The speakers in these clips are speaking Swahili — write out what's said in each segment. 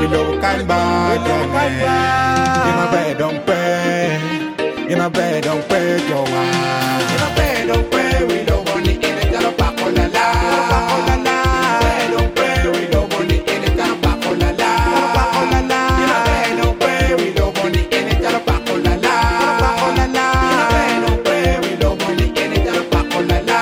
we love can buy in a bed don't pay, in a bed don't pay, Joe. In a bed don't pay, we love money in a jar of pacola la. Bed don't pay, we love money in a jar of pacola la. In a bed don't pay, we love money in a jar of pacola la. In a bed don't pay, we love money in a jar of pacola la.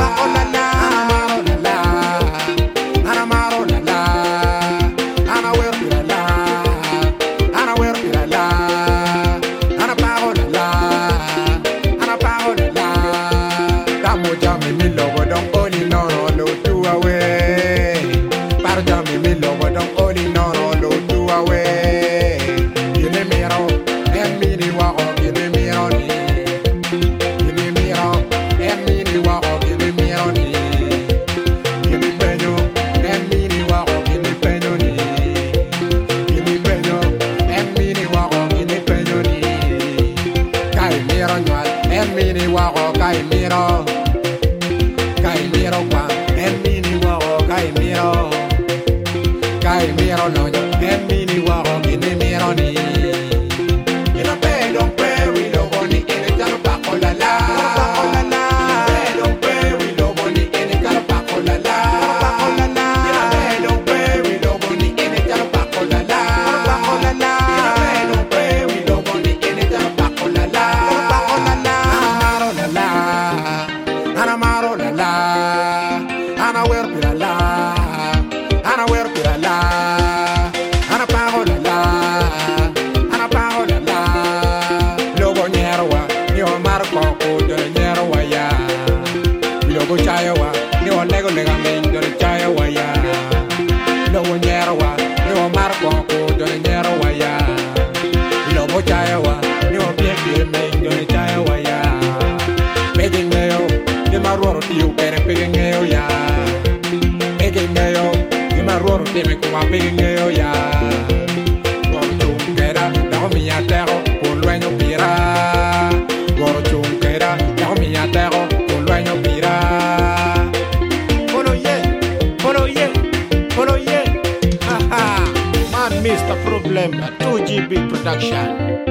Mr. Problem, 2GB production.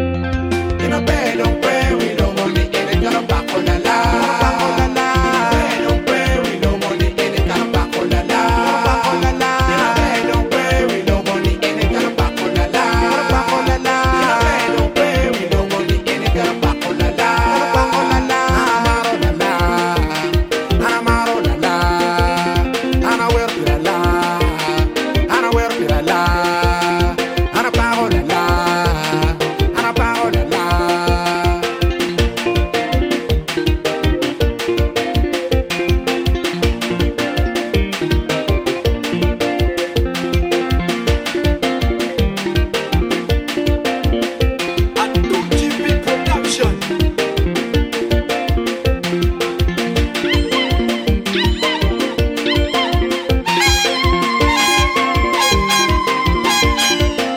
In a bed don't pay, we no money in a jar of pacola la. In a bed don't pay, we no money in a jar of pacola la. In a bed don't pay, we no money in a jar of pacola la. In a bed don't pay, we no money in a jar of pacola la. Anamaro la la, Anawer la la, Anawer la la.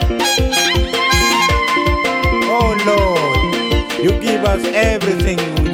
You give us everything we